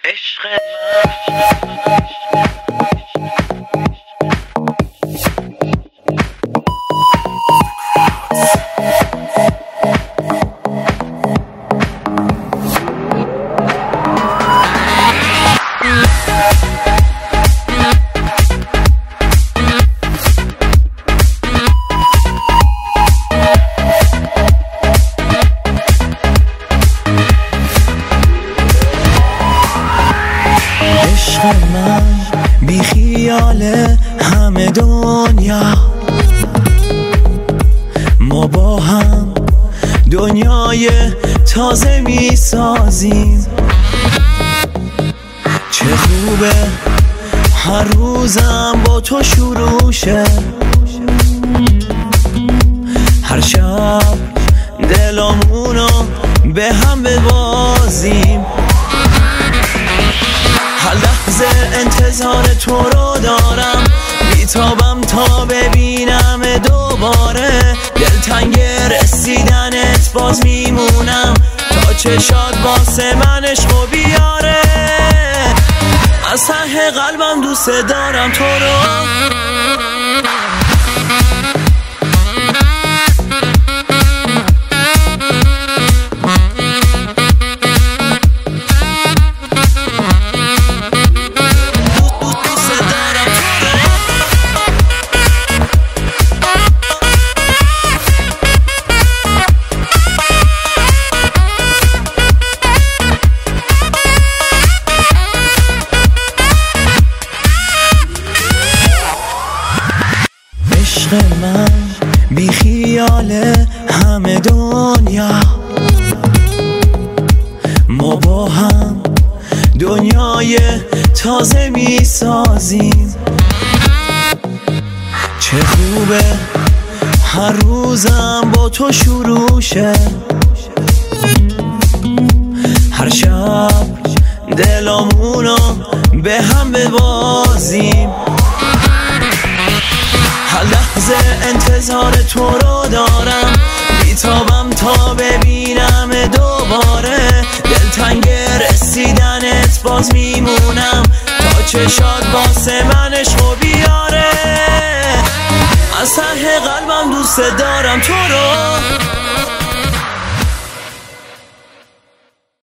عشق من بی خیال همه دنیا، ما با هم دنیای تازه می سازیم. چه خوبه هر روزم با تو شروع شه، هر شب دلامونو به هم ببازیم. هر لحظه انتظار تو رو دارم، بیتابم تا ببینم دوباره. دلتنگ رسیدنت باز میمونم تا چشات واسه من عشقو بیاره. از ته قلبم دوست دارم تو رو. عشق من بی خیال همه دنیا، ما با هم دنیای تازه می سازیم. چه خوبه هر روزم با تو شروع شه، هر شب دلامونو به هم ببازیم. هر لحظه انتظار تو رو دارم، بیتابم تا ببینم دوباره. دلتنگ رسیدنت باز میمونم تا چشات واسه من عشقو بیاره. از ته قلبم دوست دارم تو رو.